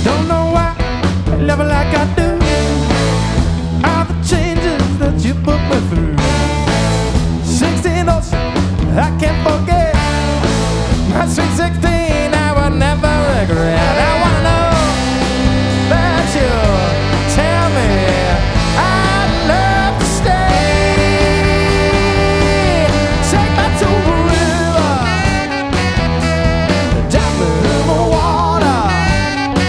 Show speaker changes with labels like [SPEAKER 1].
[SPEAKER 1] Don't know why I love her like I do. All the changes that you put me through. 16 ocean, I can't forget. My sweet 16.